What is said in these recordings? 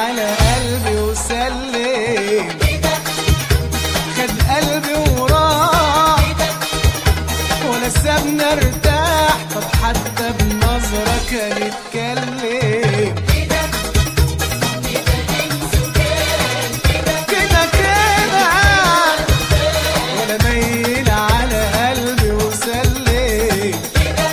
على قلبي وسلم، خد قلبي وراح ولا سابني ارتاح. طب حتى بنظرة كان يتكلم كده كده، ولا ميل على قلبي وسلم كده،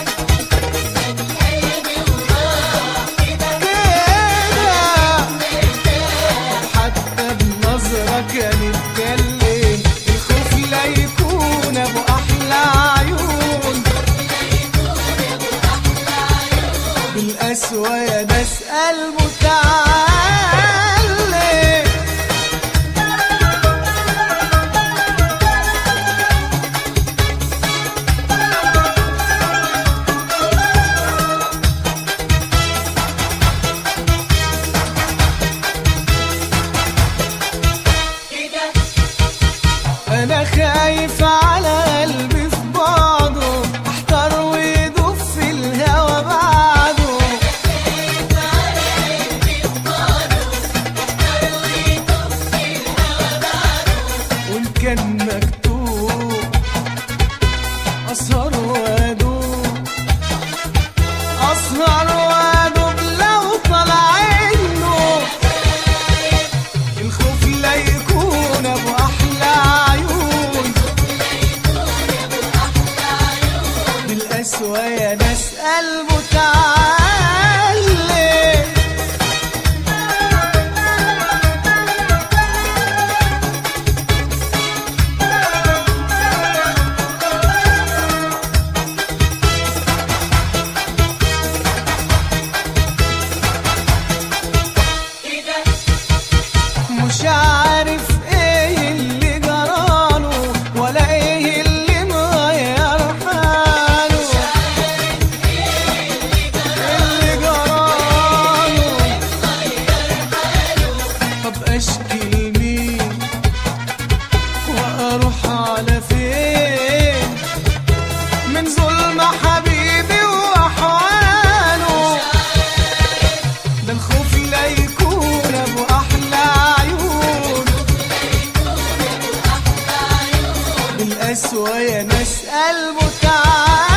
حتى بنظرة كان يتكلم. الخوف لا يكون ابو احلى عيون، بالقسوة يا ناس قلبه تعلم. أنا خايف على قلبي في بعضه، أحتار ويدوب في الهوى بعده. وإن كان مكتوب أسهر وأدوب، أسهر وأدوب لو طلع عينه. الخوف لا يكون أبو أحلى عيون، بالقسوة يا ناس قلبه تعلم. مش عارف ايه اللي جراله ولا ايه اللي مغير حاله، اللي جراله. طب اشكي لمين واروح على فين من ظلم حبيبي واحواله؟ ده الخوف لا يكون ابو احلى عيون، بالقسوة يا ناس قلبه تعال.